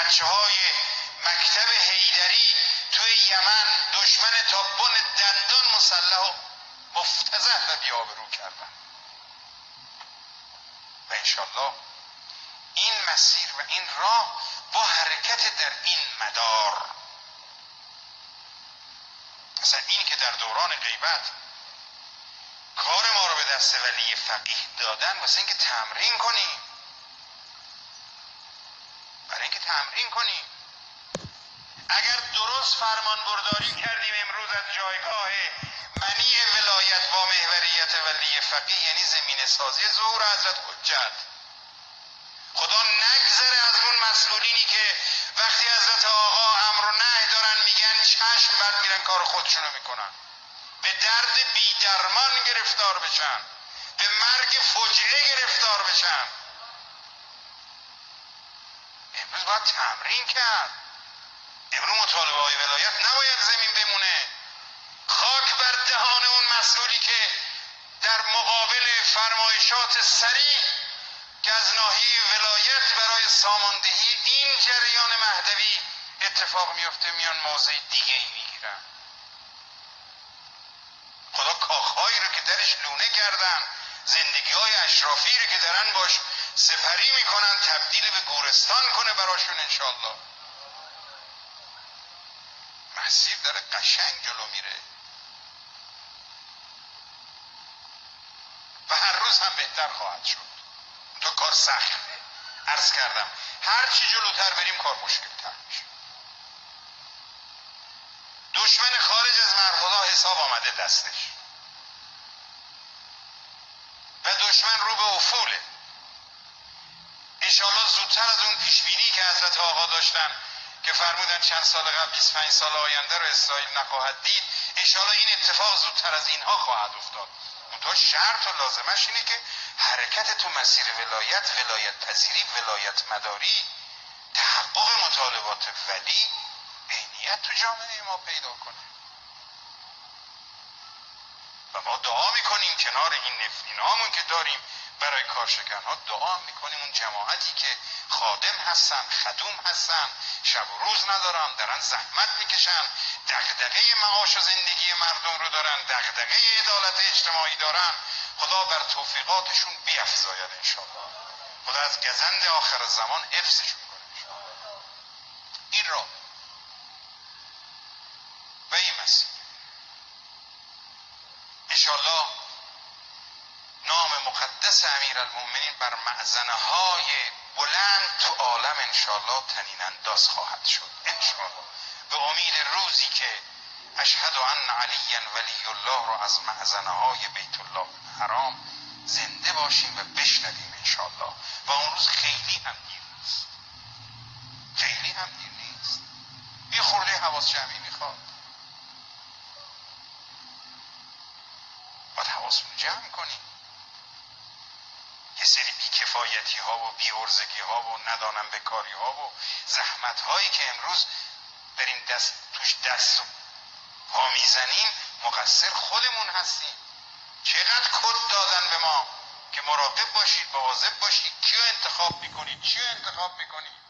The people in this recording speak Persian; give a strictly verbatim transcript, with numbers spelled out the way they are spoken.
بچه های مکتب حیدری توی یمن دشمن تا بن دندان مسلح و مفتضح و بی‌آبرو کردن و انشالله این مسیر و این راه با حرکت در این مدار. مثلا این که در دوران غیبت کار ما رو به دست ولی فقیه دادن واسه اینکه تمرین کنیم، برای اینکه تمرین کنیم. اگر درست فرمان برداری کردیم امروز از جایگاه منی ولایت با محوریت ولی فقیه، یعنی زمین سازی ظهور حضرت حجت. خدا نگذره از اون مسئولینی که وقتی حضرت آقا امر و نهی دارن میگن چشم، بعد میرن کار خودشونو میکنن، به درد بیدرمان گرفتار بشن، به مرگ فجعه گرفتار بشن. امروز باید تمرین کرد. امروز مطالبه های ولایت نباید زمین بمونه. خاک بر دهان اون مسئولی که در مقابل فرمایشات سریع که از ناحیه ولایت برای ساماندهی این جریان مهدوی اتفاق میفته میان موضع دیگه ای میگیرن. خدا کاخهایی رو که درش لونه کردن، زندگی های اشرافی رو که دارن باش سپری میکنن تبدیل به گورستان کنه براشون انشالله. مسیر داره قشنگ جلو میره و هر روز هم بهتر خواهد شد. تا کار سخته. عرض کردم هر چی جلوتر بریم کار مشکل‌تر میشه. دشمن خارج از مرزها حساب آمده دستش و دشمن رو به افوله. انشاءالله زودتر از اون پیشبینی که حضرت آقا داشتن که فرمودن چند سال قبل بیست و پنج سال آینده رو اسرائیل نخواهد دید، انشاءالله این اتفاق زودتر از اینها خواهد افتاد. منتها شرط و لازمش اینه که حرکت تو مسیر ولایت، ولایت پذیری، ولایت مداری، تحقق مطالبات ولی عینیت تو جامعه ما پیدا کنه. و ما دعا میکنیم کنار این نفرین هامون که داریم برای کارشکن ها، دعا میکنیم اون جماعتی که خادم هستن، خدوم هستن، شب و روز ندارن، دارن زحمت میکشن، دغدغه معاش و زندگی مردم رو دارن، دغدغه عدالت اجتماعی دارن، خدا بر توفیقاتشون بیفزاید انشاءالله. خدا از گزند آخر زمان حفظشون کنه انشاءالله. این را و این مسیر انشاءالله نام مقدس امیرالمؤمنین بر معزنه های بلند تو عالم انشاءالله طنین انداز خواهد شد انشاءالله، به امید روزی که اشهد ان علی ولی الله رو از معزنه های بیت الله حرام زنده باشیم و بشنویم انشاءالله. و اون روز خیلی هم دیر نیست، خیلی هم دیر نیست. یه خورده حواس جمعی میخواد، باید حواسمون جمع کنیم. یه سری بیکفایتی ها و بی‌عرضگی ها و ندانم بکاری ها و زحمت هایی که امروز بریم دست توش دست و پا میزنیم، مقصر خودمون هستیم. چقدر کد دادن به ما که مراقب باشید، مواظب باشید، کیو انتخاب میکنید، چیو انتخاب میکنید.